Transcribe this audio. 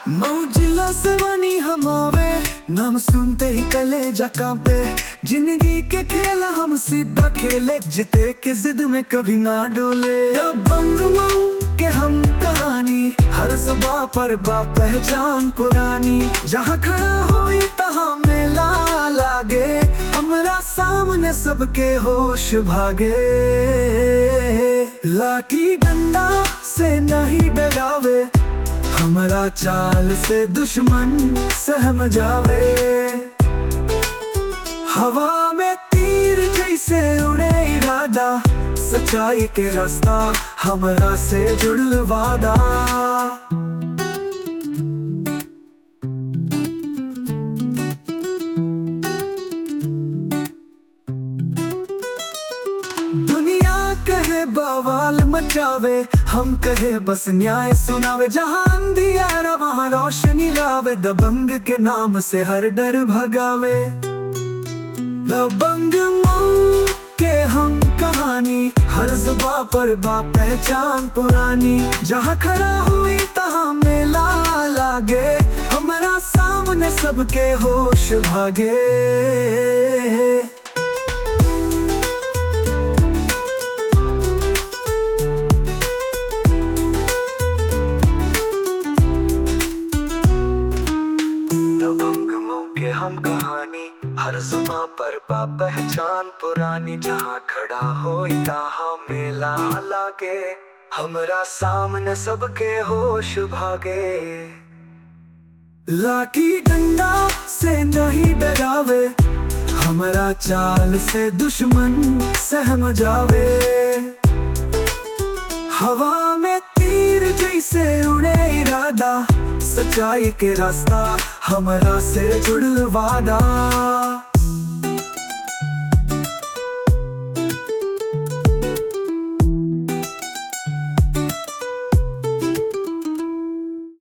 Mozilla से बनी हम आवे, नाम सुनते ही कलेजा कांपे। जिंदगी के खेल हम सीधा खेले, जीते के जिद में कभी ना डोले। दबंग मऊ के हम कहानी, हर जुबां पर बा पहचान पुरानी। जहाँ खड़ा होई तहाँ मेला लागे, हमरा सामने सबके होश भागे। लाठी डंडा से नहीं डरावे, हमारा चाल से दुश्मन सहम जावे। हवा में तीर जैसे उड़े इरादा, सच्चाई के रास्ता हमरा से जुड़ल वादा। दुनिया कहे बवाल मचावे, हम कहे बस न्याय सुनावे। जहाँ अंधियारा वहाँ रोशनी लावे, दबंग के नाम से हर डर भगावे। दबंग मऊ के हम कहानी, हर जुबां पर बा पहचान पुरानी। जहाँ खड़ा हुई तहाँ मेला लागे, हमारा सामने सबके होश भागे। के हम कहानी, हर जुबां पर बा पहचान पुरानी। जहाँ खड़ा होई तहाँ मेला लागे, हमरा सामने सबके होश भागे। लाठी डंडा से नहीं डरावे, हमरा चाल से दुश्मन सहम जावे। हवा में तीर जैसे उड़े इरादा, सच्चाई के रास्ता हमरा से जुड़ल वादा।